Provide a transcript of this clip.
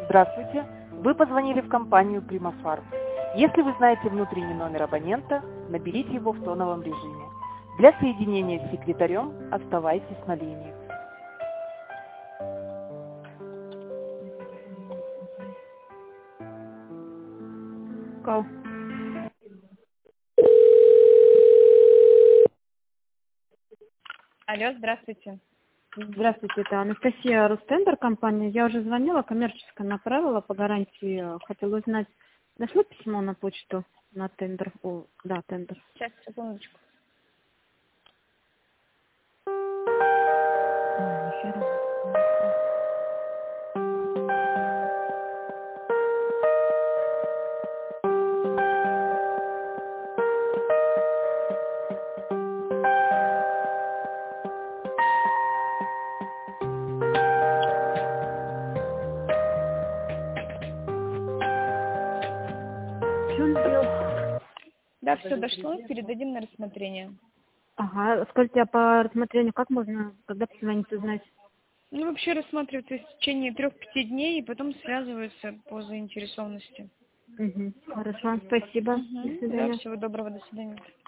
Здравствуйте, вы позвонили в компанию Примафарм. Если вы знаете внутренний номер абонента, наберите его в тоновом режиме. Для соединения с секретарем оставайтесь на линии. Кал. Алло, здравствуйте. Здравствуйте, это Анастасия Рустендер, компания. Я уже звонила, коммерческое направила по гарантии. Хотела узнать, дошло письмо на почту на тендер? Да, тендер. Сейчас, секундочку. Что он сделал? Да, все дошло, передадим на рассмотрение. Ага, скажите, а по рассмотрению как можно, когда позвонить узнать? Ну, вообще рассматривается в течение 3-5 дней, и потом связываются по заинтересованности. Угу. Хорошо, спасибо. До Да, свидания. всего доброго, до свидания.